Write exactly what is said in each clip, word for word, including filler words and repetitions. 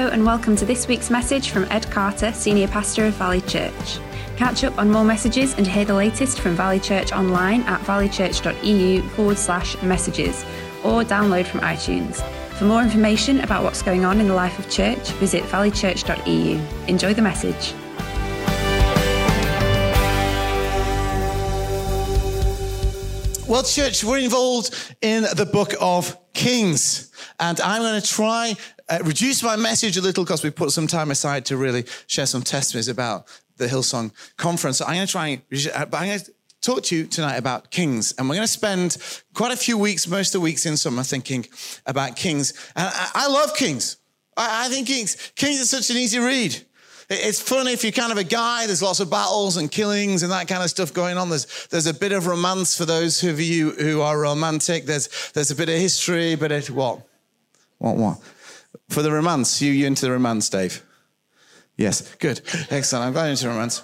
Hello and welcome to this week's message from Ed Carter, Senior Pastor of Valley Church. Catch up on more messages and hear the latest from Valley Church online at valleychurch.eu forward slash messages or download from iTunes. For more information about what's going on in the life of church, visit valleychurch dot e u. Enjoy the message. Well, church, we're involved in the book of Kings, and I'm going to try uh, reduce my message a little because we put some time aside to really share some testimonies about the Hillsong Conference. So I'm going to try, but I'm going to talk to you tonight about Kings, and we're going to spend quite a few weeks, most of the weeks in summer, thinking about Kings. And I, I love Kings. I, I think Kings, Kings is such an easy read. It's fun if you're kind of a guy. There's lots of battles and killings and that kind of stuff going on. There's there's a bit of romance for those of you who are romantic. There's there's a bit of history, but it, what? What, what? For the romance. You, you into the romance, Dave? Yes, good. Excellent. I'm glad you're into romance.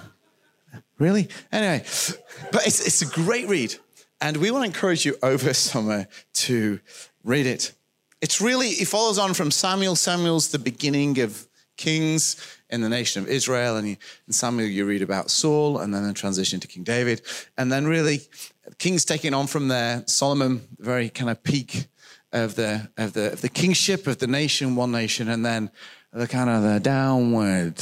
Really? Anyway, but it's it's a great read. And we want to encourage you over summer to read it. It's really, it follows on from Samuel. Samuel's the beginning of Kings in the nation of Israel, and you, in Samuel you read about Saul, and then the transition to King David, and then really Kings taking on from there. Solomon, the very kind of peak of the of the of the kingship of the nation, one nation, and then the kind of the downward,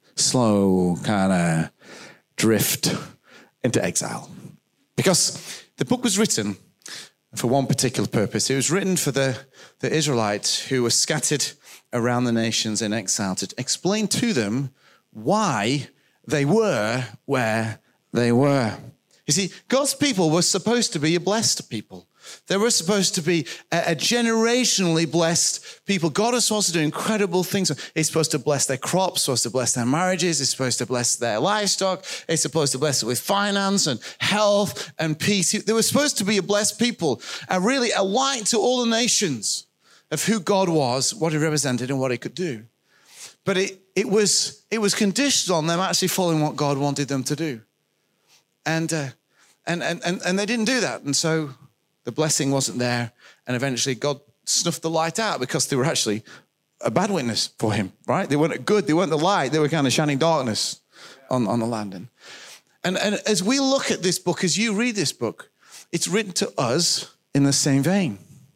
slow kind of drift into exile, because the book was written for one particular purpose. It was written for the the Israelites who were scattered around the nations in exile, to explain to them why they were where they were. You see, God's people were supposed to be a blessed people. They were supposed to be a, a generationally blessed people. God is supposed to do incredible things. He's supposed to bless their crops, supposed to bless their marriages, he's supposed to bless their livestock, he's supposed to bless it with finance and health and peace. They were supposed to be a blessed people, and really a light to all the nations of who God was, what he represented, and what he could do. But it, it was it was conditioned on them actually following what God wanted them to do. And, uh, and, and, and, and they didn't do that. And so the blessing wasn't there. And eventually God snuffed the light out because they were actually a bad witness for him, right? They weren't good. They weren't the light. They were kind of shining darkness on, on the land. And, and, and as we look at this book, as you read this book, it's written to us in the same vein.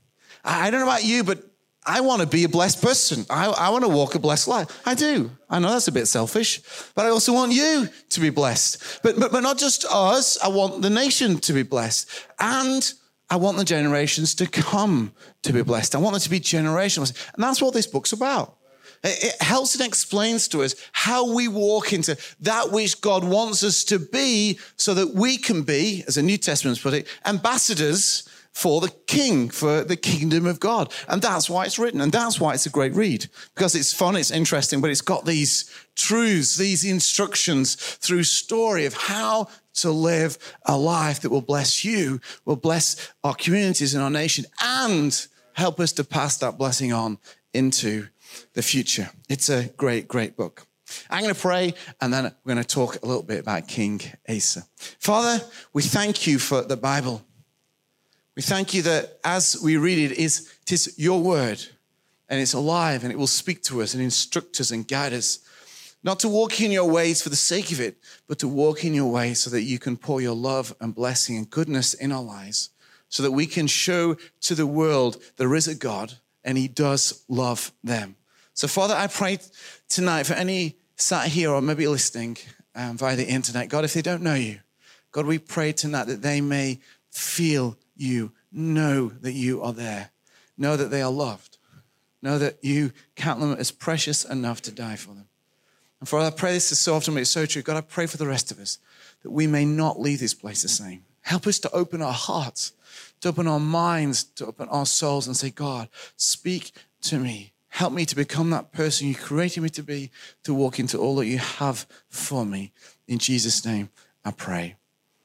I don't know about you, but I want to be a blessed person. I, I want to walk a blessed life. I do. I know that's a bit selfish, but I also want you to be blessed. But, but, but not just us. I want the nation to be blessed. And I want the generations to come to be blessed. I want them to be generational. And that's what this book's about. It helps and explains to us how we walk into that which God wants us to be so that we can be, as the New Testament's put it, ambassadors for the king, for the kingdom of God. And that's why it's written. And that's why it's a great read, because it's fun, it's interesting, but it's got these truths, these instructions through story of how to live a life that will bless you, will bless our communities and our nation, and help us to pass that blessing on into the future. It's a great, great book. I'm going to pray, and then we're going to talk a little bit about King Asa. Father, we thank you for the Bible. We thank you that as we read it, it is, it is your word, and it's alive, and it will speak to us and instruct us and guide us, not to walk in your ways for the sake of it, but to walk in your ways so that you can pour your love and blessing and goodness in our lives, so that we can show to the world there is a God, and he does love them. So, Father, I pray tonight for any sat here or maybe listening um, via the internet, God, if they don't know you, God, we pray tonight that they may feel you, know that you are there, know that they are loved, know that you count them as precious enough to die for them. And Father, I pray this is so often, but it's so true. God, I pray for the rest of us that we may not leave this place the same. Help us to open our hearts, to open our minds, to open our souls and say, God, speak to me. Help me to become that person you created me to be, to walk into all that you have for me. In Jesus' name, I pray.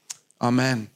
Amen.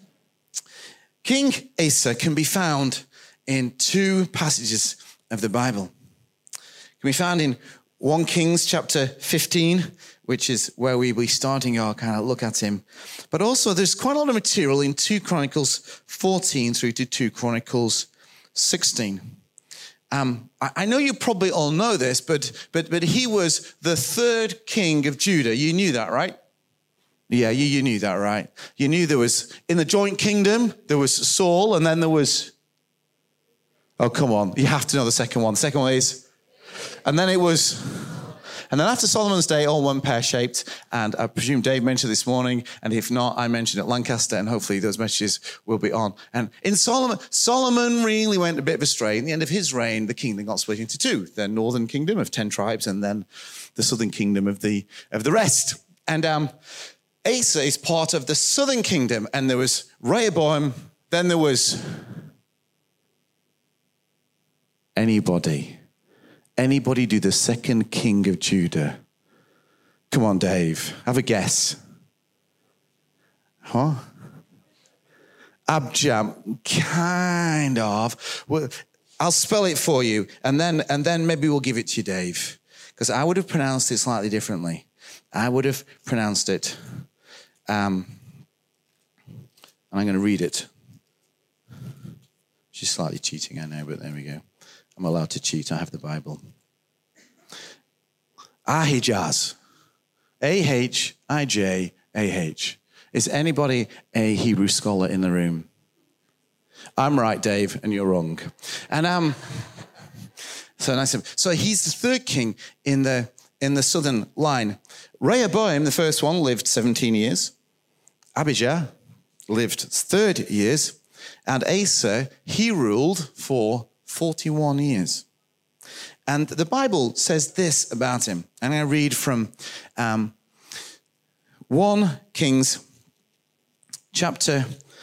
King Asa can be found in two passages of the Bible. It can be found in First Kings chapter fifteen, which is where we'll be starting our kind of look at him. But also there's quite a lot of material in Second Chronicles fourteen through to Second Chronicles sixteen. Um, I, I know you probably all know this, but, but, but he was the third king of Judah. You knew that, right? Yeah, you, you knew that, right? You knew there was, in the joint kingdom, there was Saul, and then there was, oh, come on. You have to know the second one. The second one is, and then it was... And then after Solomon's day, all one pear-shaped, and I presume Dave mentioned this morning, and if not, I mentioned at Lancaster, and hopefully those messages will be on. And in Solomon, Solomon really went a bit of astray. In the end of his reign, the kingdom got split into two: the northern kingdom of ten tribes, and then the southern kingdom of the of the rest. And um, Asa is part of the southern kingdom, and there was Rehoboam. Then there was anybody. Anybody do the second king of Judah? Come on, Dave. Have a guess. Huh? Abijah, kind of. Well, I'll spell it for you, and then and then maybe we'll give it to you, Dave. Because I would have pronounced it slightly differently. I would have pronounced it, um, and I'm going to read it. She's slightly cheating, I know, but there we go. I'm allowed to cheat. I have the Bible. Ahijaz. A H I J A H. Is anybody a Hebrew scholar in the room? I'm right, Dave, and you're wrong. And um, so nice. So he's the third king in the in the southern line. Rehoboam, the first one, lived seventeen years. Abijah lived thirty years. And Asa, he ruled for forty-one years. And the Bible says this about him. And I read from um, First Kings chapter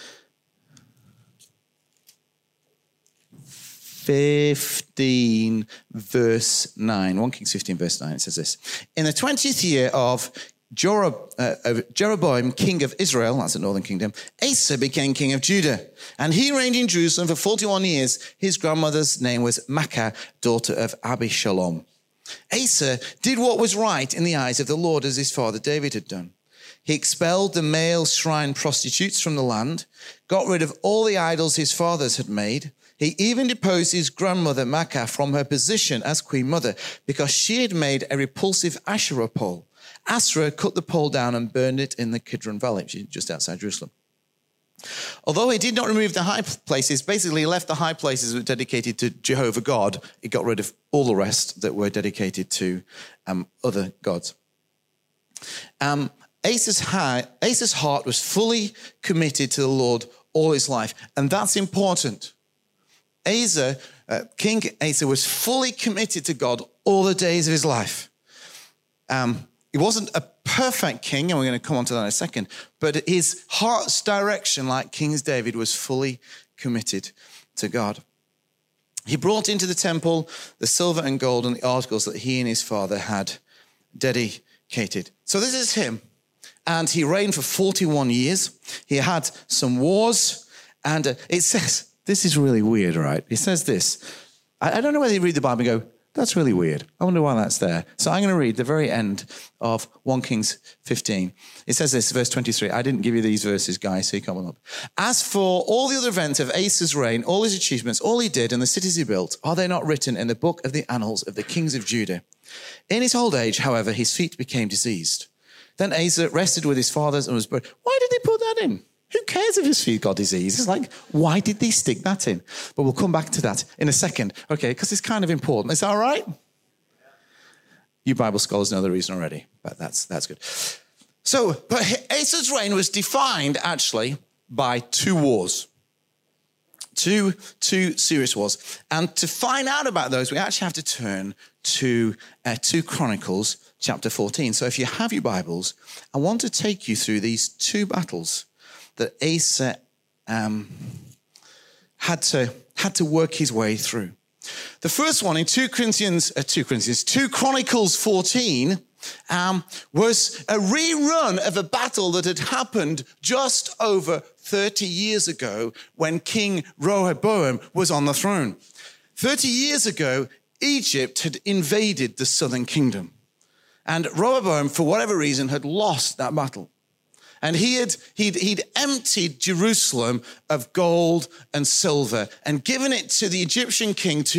fifteen, verse nine. First Kings fifteen, verse nine, it says this. In the twentieth year of Jerob, uh, of Jeroboam, king of Israel, that's the northern kingdom, Asa became king of Judah. And he reigned in Jerusalem for forty-one years. His grandmother's name was Maacah, daughter of Abishalom. Asa did what was right in the eyes of the Lord, as his father David had done. He expelled the male shrine prostitutes from the land, got rid of all the idols his fathers had made. He even deposed his grandmother Maacah from her position as queen mother because she had made a repulsive Asherah pole. Asherah cut the pole down and burned it in the Kidron Valley, which is just outside Jerusalem. Although he did not remove the high places, basically he left the high places that were dedicated to Jehovah God. He got rid of all the rest that were dedicated to um, other gods. Um, Asa's, high, Asa's heart was fully committed to the Lord all his life, and that's important. Asa, uh, King Asa was fully committed to God all the days of his life. Um, he wasn't a perfect king, and we're going to come on to that in a second, but his heart's direction, like King David, was fully committed to God. He brought into the temple the silver and gold and the articles that he and his father had dedicated. So this is him. And he reigned for forty-one years. He had some wars. And uh, it says, this is really weird, right? It says this. I, I don't know whether you read the Bible and go, that's really weird. I wonder why that's there. So I'm going to read the very end of First Kings fifteen. It says this, verse twenty-three. I didn't give you these verses, guys, so you can't up. As for all the other events of Asa's reign, all his achievements, all he did, and the cities he built, are they not written in the book of the annals of the kings of Judah? In his old age, however, his feet became diseased. Then Asa rested with his fathers and was buried. Why did they put that in? Who cares if his feet got disease? It's like, why did they stick that in? But we'll come back to that in a second. Okay, because it's kind of important. Is that all right? You Bible scholars know the reason already, but that's that's good. So, but Asa's reign was defined, actually, by two wars. Two, two serious wars. And to find out about those, we actually have to turn to uh, two Chronicles, chapter fourteen. So if you have your Bibles, I want to take you through these two battles that Asa um, had to had to work his way through. The first one in two Corinthians, uh, two Corinthians, two Chronicles fourteen um, was a rerun of a battle that had happened just over thirty years ago when King Rehoboam was on the throne. thirty years ago, Egypt had invaded the southern kingdom. And Rehoboam, for whatever reason, had lost that battle. And he had, he'd, he'd emptied Jerusalem of gold and silver and given it to the Egyptian king to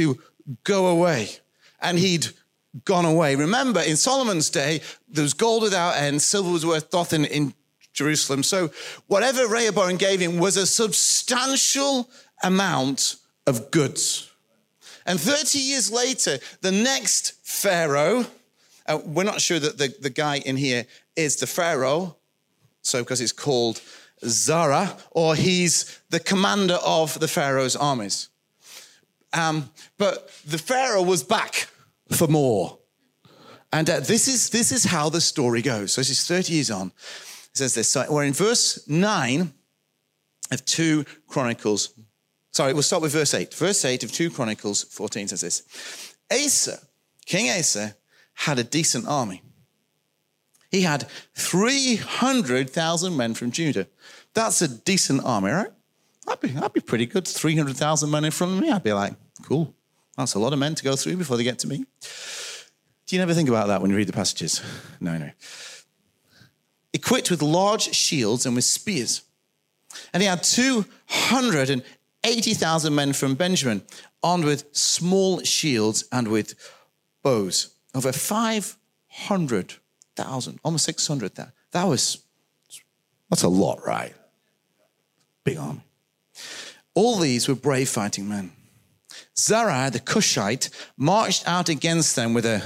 go away. And he'd gone away. Remember, in Solomon's day, there was gold without end, silver was worth nothing in Jerusalem. So whatever Rehoboam gave him was a substantial amount of goods. And thirty years later, the next Pharaoh, uh, we're not sure that the, the guy in here is the Pharaoh, so because it's called Zara, or he's the commander of the Pharaoh's armies. Um, but the Pharaoh was back for more. And uh, this is this is how the story goes. So this is thirty years on. It says this. So we're in verse nine of two Chronicles. Sorry, we'll start with verse eight. Verse eight of two Chronicles fourteen says this. Asa, King Asa, had a decent army. He had three hundred thousand men from Judah. That's a decent army, right? That'd be, that'd be pretty good. three hundred thousand men in front of me. I'd be like, cool. That's a lot of men to go through before they get to me. Do you never think about that when you read the passages? No, no. Equipped with large shields and with spears. And he had two hundred eighty thousand men from Benjamin, armed with small shields and with bows. Over five hundred thousand, almost six hundred thousand. That was, that's a lot, right? Big army. All these were brave fighting men. Zara, the Cushite, marched out against them with a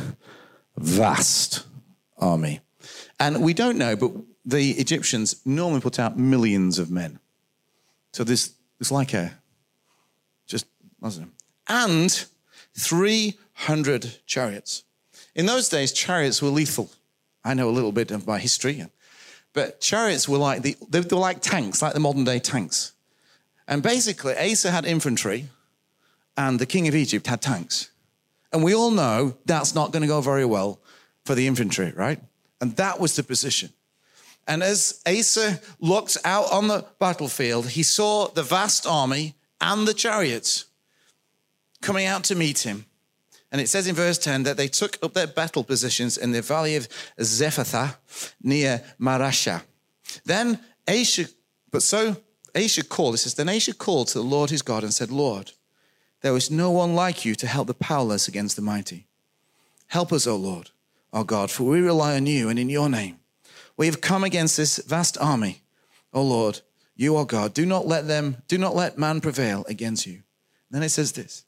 vast army. And we don't know, but the Egyptians normally put out millions of men. So there's, there's like a, just, wasn't it? And three hundred chariots. In those days, chariots were lethal. I know a little bit of my history, but chariots were like the, they were like tanks, like the modern day tanks. And basically, Asa had infantry, and the king of Egypt had tanks. And we all know that's not going to go very well for the infantry, right? And that was the position. And as Asa looked out on the battlefield, he saw the vast army and the chariots coming out to meet him. And it says in verse ten that they took up their battle positions in the valley of Zephathah near Marashah. Then Asa, but so Asa called, it says, then Asa called to the Lord his God and said, Lord, there is no one like you to help the powerless against the mighty. Help us, O Lord, our God, for we rely on you and in your name. We have come against this vast army. O Lord, you are God. Do not let them, do not let man prevail against you. Then it says this,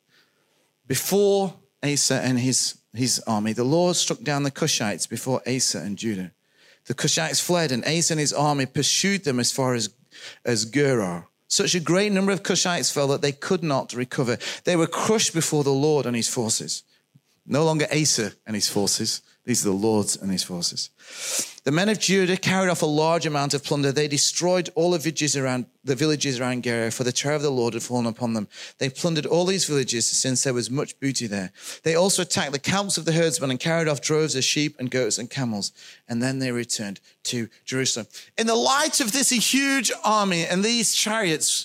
before Asa and his, his army, the Lord struck down the Cushites before Asa and Judah. The Cushites fled, and Asa and his army pursued them as far as, as Gerar. Such a great number of Cushites fell that they could not recover. They were crushed before the Lord and his forces. No longer Asa and his forces. These are the Lord's and his forces. The men of Judah carried off a large amount of plunder. They destroyed all the villages around the villages around Gerar, for the terror of the Lord had fallen upon them. They plundered all these villages, since there was much booty there. They also attacked the camps of the herdsmen and carried off droves of sheep and goats and camels. And then they returned to Jerusalem. In the light of this huge army and these chariots,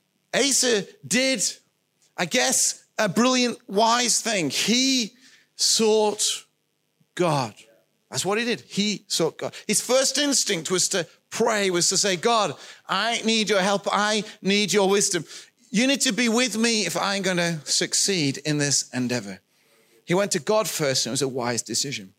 Asa did, I guess, a brilliant, wise thing. He sought God. That's what he did. He sought God. His first instinct was to pray, was to say, God, I need your help. I need your wisdom. You need to be with me if I'm going to succeed in this endeavor. He went to God first, and it was a wise decision.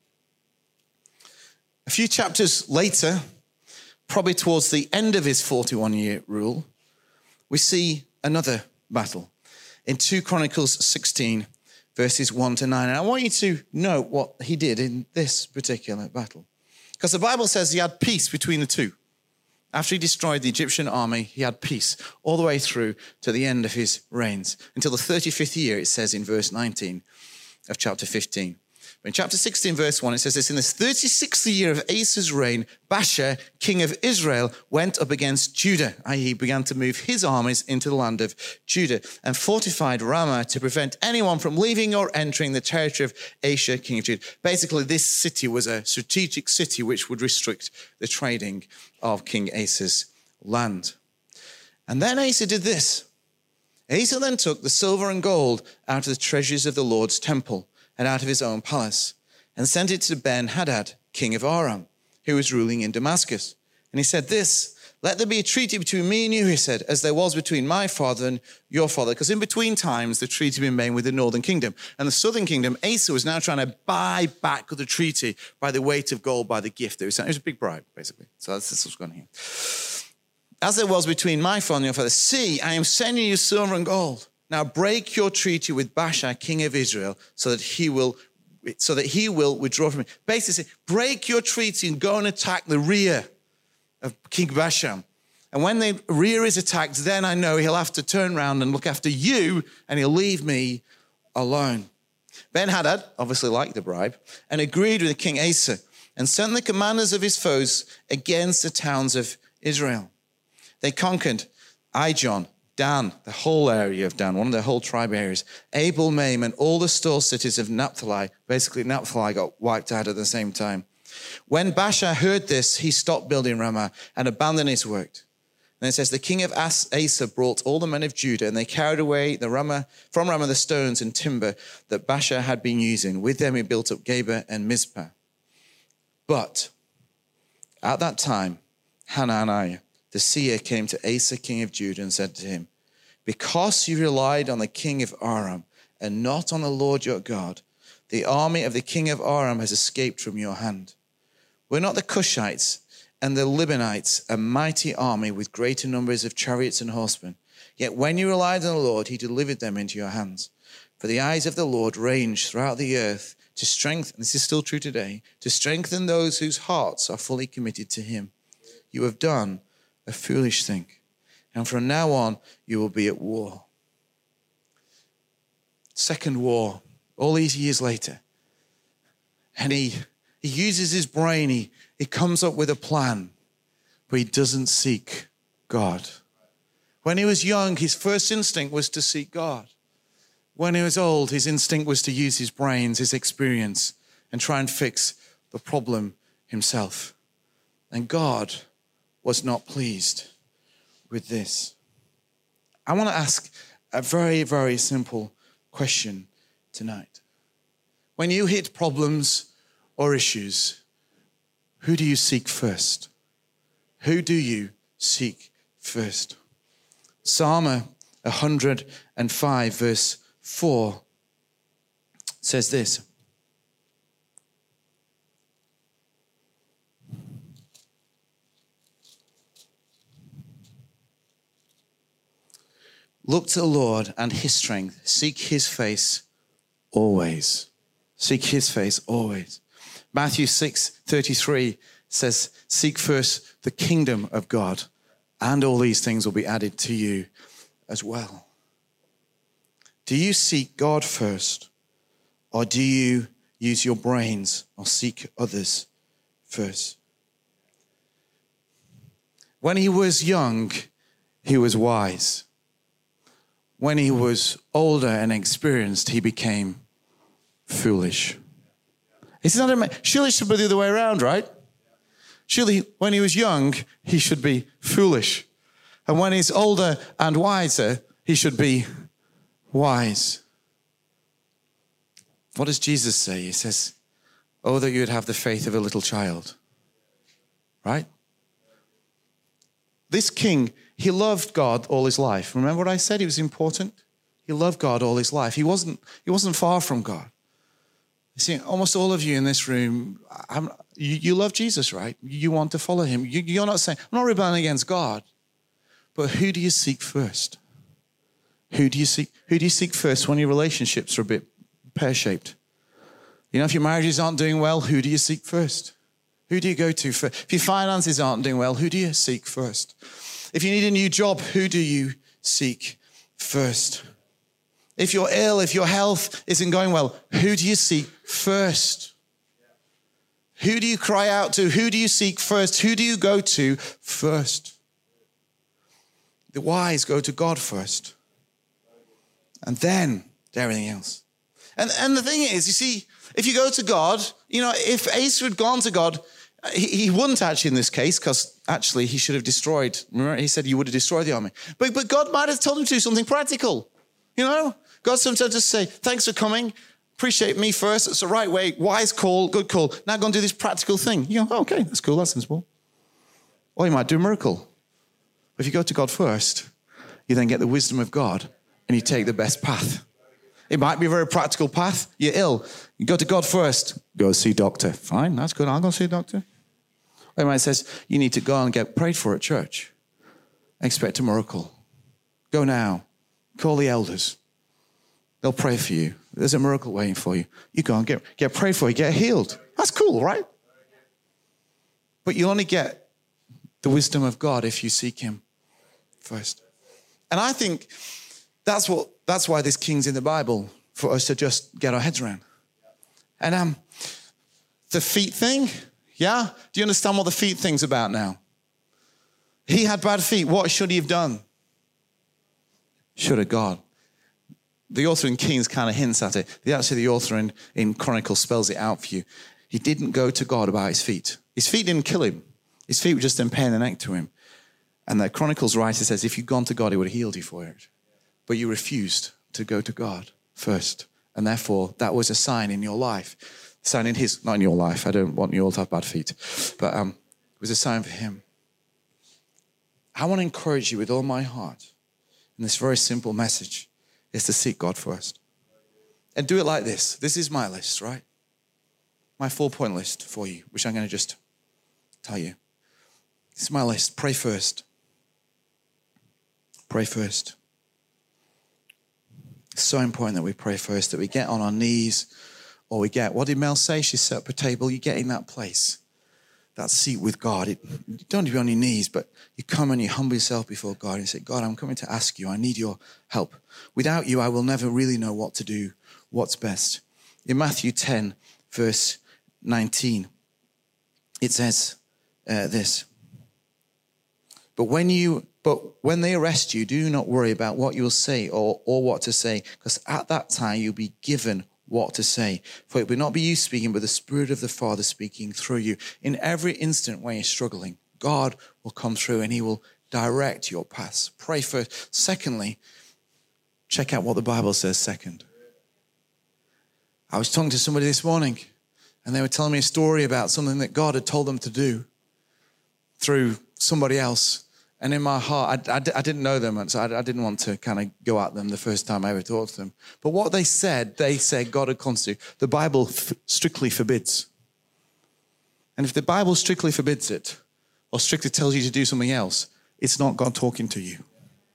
A few chapters later, probably towards the end of his forty-one-year rule, we see another battle. In two Chronicles sixteen, verses one to nine. And I want you to note what he did in this particular battle. Because the Bible says he had peace between the two. After he destroyed the Egyptian army, he had peace all the way through to the end of his reigns. Until the thirty-fifth year, it says in verse nineteen of chapter fifteen. But in chapter sixteen, verse one, it says this, in the thirty-sixth year of Asa's reign, Baasha, king of Israel, went up against Judah, that is he began to move his armies into the land of Judah and fortified Ramah to prevent anyone from leaving or entering the territory of Asa, king of Judah. Basically, this city was a strategic city which would restrict the trading of King Asa's land. And then Asa did this. Asa then took the silver and gold out of the treasuries of the Lord's temple and out of his own palace, and sent it to Ben-Hadad, king of Aram, who was ruling in Damascus. And he said this, Let there be a treaty between me and you, he said, as there was between my father and your father. Because in between times, the treaty had been made with the northern kingdom. And the southern kingdom, Asa was now trying to buy back the treaty by the weight of gold, by the gift that was sent. It was a big bribe, basically. So that's, that's what's going on here. As there was between my father and your father, see, I am sending you silver and gold. Now break your treaty with Baasha, king of Israel, so that he will so that he will withdraw from it. Basically, break your treaty and go and attack the rear of King Baasha. And when the rear is attacked, then I know he'll have to turn around and look after you, and he'll leave me alone. Ben-Hadad obviously liked the bribe and agreed with King Asa and sent the commanders of his foes against the towns of Israel. They conquered Ijon, Dan, the whole area of Dan, one of the whole tribe areas, Abel, Maim, and all the store cities of Naphtali. Basically, Naphtali got wiped out at the same time. When Baasha heard this, he stopped building Ramah and abandoned his work. And it says, the king of Asa brought all the men of Judah, and they carried away the Ramah, from Ramah the stones and timber that Baasha had been using. With them he built up Geba and Mizpah. But at that time, Hananiah, the seer, came to Asa, king of Judah, and said to him, because you relied on the king of Aram and not on the Lord your God, the army of the king of Aram has escaped from your hand. Were not the Cushites and the Libanites a mighty army with greater numbers of chariots and horsemen? Yet when you relied on the Lord, he delivered them into your hands. For the eyes of the Lord range throughout the earth to strengthen, this is still true today, to strengthen those whose hearts are fully committed to him. You have done a foolish thing, and from now on you will be at war. Second war, all these years later, and he he uses his brain, he, he comes up with a plan, but he doesn't seek God. When he was young, his first instinct was to seek God. When he was old, his instinct was to use his brains, his experience, and try and fix the problem himself. And God was not pleased with this. I want to ask a very, very simple question tonight. When you hit problems or issues, who do you seek first? Who do you seek first? Psalm one hundred five verse four says this. Look to the Lord and his strength. Seek his face always. Seek his face always. Matthew six thirty-three says, seek first the kingdom of God, and all these things will be added to you as well. Do you seek God first, or do you use your brains or seek others first? When he was young, he was wise. When he was older and experienced, he became foolish. It's not a, surely it should be the other way around, right? Surely when he was young, he should be foolish. And when he's older and wiser, he should be wise. What does Jesus say? He says, oh, that you would have the faith of a little child. Right? This king, he loved God all his life. Remember what I said? He was important. He loved God all his life. He wasn't, he wasn't far from God. You see, almost all of you in this room, I'm, you, you love Jesus, right? You want to follow him. You, you're not saying, I'm not rebelling against God. But who do you seek first? Who do you seek? Who do you seek first when your relationships are a bit pear-shaped? You know, if your marriages aren't doing well, who do you seek first? Who do you go to first? If your finances aren't doing well, who do you seek first? If you need a new job, who do you seek first? If you're ill, if your health isn't going well, who do you seek first? Who do you cry out to? Who do you seek first? Who do you go to first? The wise go to God first. And then to everything else. And, and the thing is, you see, if you go to God, you know, if Asa had gone to God, he, he wouldn't actually in this case, because actually he should have destroyed, remember he said he would have destroyed the army. But, but God might have told him to do something practical, you know? God sometimes just say, thanks for coming, appreciate me first, it's the right way, wise call, good call. Now go and do this practical thing. You go, oh, okay, that's cool, that's sensible. Or he might do a miracle. If you go to God first, you then get the wisdom of God and you take the best path. It might be a very practical path. You're ill. You go to God first. Go see a doctor. Fine, that's good. I'll go see a doctor. Or it might says you need to go and get prayed for at church. Expect a miracle. Go now. Call the elders. They'll pray for you. There's a miracle waiting for you. You go and get, get prayed for. You get healed. That's cool, right? But you only get the wisdom of God if you seek him first. And I think that's what that's why there's kings in the Bible, for us to just get our heads around. And um, the feet thing, yeah? Do you understand what the feet thing's about now? He had bad feet. What should he have done? Should have gone. The author in Kings kind of hints at it. The, actually, the author in, in Chronicles spells it out for you. He didn't go to God about his feet. His feet didn't kill him. His feet were just in pain in the neck to him. And the Chronicles writer says, if you'd gone to God, he would have healed you for it. But you refused to go to God first. And therefore, that was a sign in your life. A sign in his, not in your life. I don't want you all to have bad feet. But um, it was a sign for him. I want to encourage you with all my heart in this very simple message is to seek God first. And do it like this. This is my list, right? My four-point list for you, which I'm going to just tell you. This is my list. Pray first. Pray first. It's so important that we pray first, that we get on our knees, or we get, what did Mel say? She set up a table. You get in that place, that seat with God. It, you don't be on your knees, but you come and you humble yourself before God and you say, God, I'm coming to ask you. I need your help. Without you, I will never really know what to do, what's best. In Matthew ten, verse nineteen, it says uh, this. But when you, but when they arrest you, do not worry about what you will say or, or what to say, because at that time you'll be given what to say. For it will not be you speaking, but the Spirit of the Father speaking through you. In every instant when you're struggling, God will come through and he will direct your paths. Pray first. Secondly, check out what the Bible says second. I was talking to somebody this morning and they were telling me a story about something that God had told them to do through somebody else. And in my heart, I, I, I didn't know them, and so I, I didn't want to kind of go at them the first time I ever talked to them. But what they said, they said God had called to. The Bible f- strictly forbids. And if the Bible strictly forbids it, or strictly tells you to do something else, it's not God talking to you.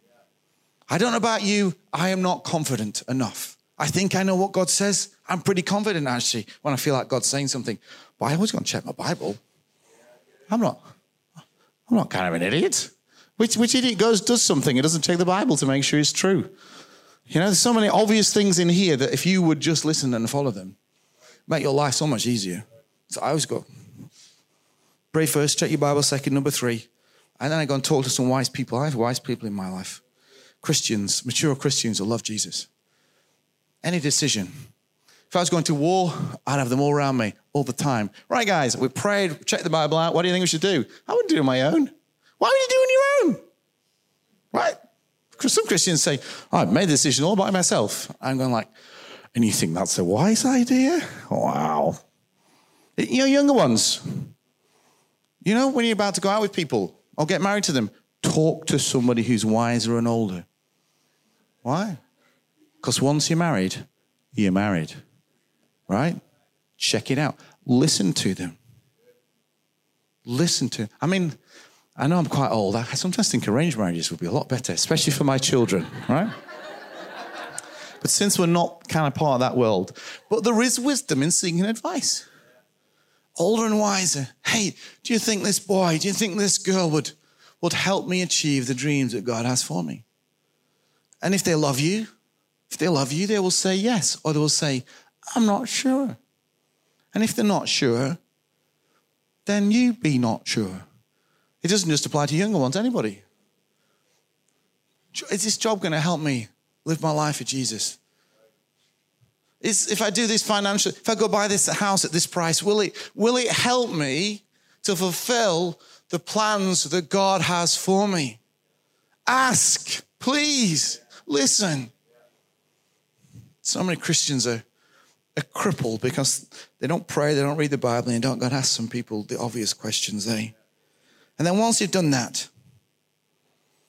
I don't know about you, I am not confident enough. I think I know what God says. I'm pretty confident, actually, when I feel like God's saying something. But I always go and check my Bible. I'm not, I'm not kind of an idiot. Which, which idiot goes, does something and doesn't check the Bible to make sure it's true? You know, there's so many obvious things in here that if you would just listen and follow them, make your life so much easier. So I always go, pray first, check your Bible second, number three. And then I go and talk to some wise people. I have wise people in my life. Christians, mature Christians who love Jesus. Any decision. If I was going to war, I'd have them all around me all the time. Right, guys, we prayed, checked the Bible out. What do you think we should do? I wouldn't do it on my own. Why would you do it on your own? Right? Because some Christians say, oh, I've made the decision all by myself. I'm going like, and you think that's a wise idea? Wow. You know, younger ones, you know, when you're about to go out with people or get married to them, talk to somebody who's wiser and older. Why? Because once you're married, you're married. Right? Check it out. Listen to them. Listen to, I mean, I know I'm quite old. I sometimes think arranged marriages would be a lot better, especially for my children, right? But since we're not kind of part of that world, but there is wisdom in seeking advice. Older and wiser. Hey, do you think this boy, do you think this girl would, would help me achieve the dreams that God has for me? And if they love you, if they love you, they will say yes, or they will say, I'm not sure. And if they're not sure, then you be not sure. It doesn't just apply to younger ones, anybody. Is this job going to help me live my life for Jesus? Is, if I do this financially, if I go buy this house at this price, will it, will it help me to fulfill the plans that God has for me? Ask, please, listen. So many Christians are, are crippled because they don't pray, they don't read the Bible, and they don't go and ask some people the obvious questions, eh? And then once you've done that,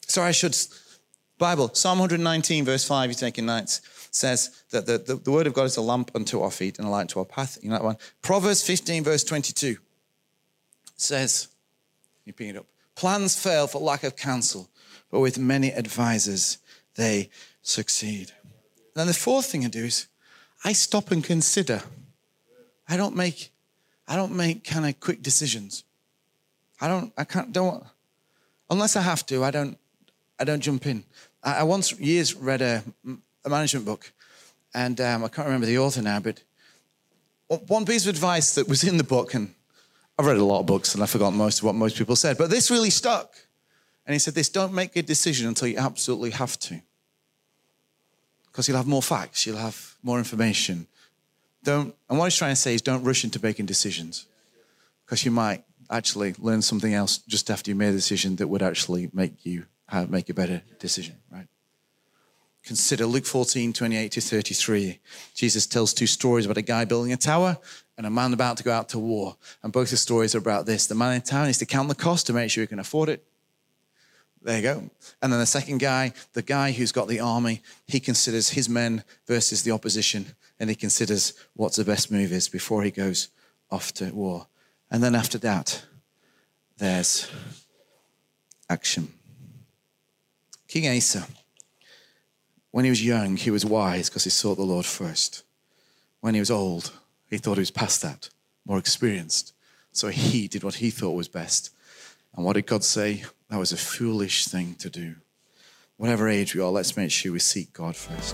Sorry, I should. Bible, Psalm one nineteen, verse five, you're taking notes, says that the, the, the word of God is a lamp unto our feet and a light to our path. You know that one? Proverbs fifteen, verse twenty-two says, you pick it up, plans fail for lack of counsel, but with many advisors, they succeed. And then the fourth thing I do is I stop and consider. I don't make, I don't make kind of quick decisions. I don't, I can't, don't, unless I have to, I don't, I don't jump in. I, I once years read a, a management book, and um, I can't remember the author now, but one piece of advice that was in the book, and I've read a lot of books and I forgot most of what most people said, but this really stuck. And he said this, don't make a decision until you absolutely have to. Because you'll have more facts, you'll have more information. Don't, and what he's trying to say is don't rush into making decisions. Because you might actually learn something else just after you made a decision that would actually make you have, make a better decision, right? Consider Luke fourteen, twenty-eight to thirty-three. Jesus tells two stories about a guy building a tower and a man about to go out to war. And both the stories are about this. The man in town needs to count the cost to make sure he can afford it. There you go. And then the second guy, the guy who's got the army, he considers his men versus the opposition, and he considers what's the best move is before he goes off to war. And then after that, there's action. King Asa, when he was young, he was wise because he sought the Lord first. When he was old, he thought he was past that, more experienced. So he did what he thought was best. And what did God say? That was a foolish thing to do. Whatever age we are, let's make sure we seek God first.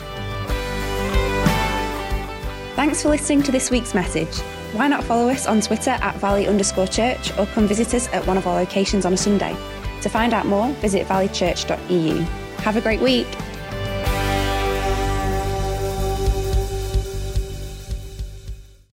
Thanks for listening to this week's message. Why not follow us on Twitter at valley underscore church or come visit us at one of our locations on a Sunday. To find out more, visit valley church dot e u. Have a great week.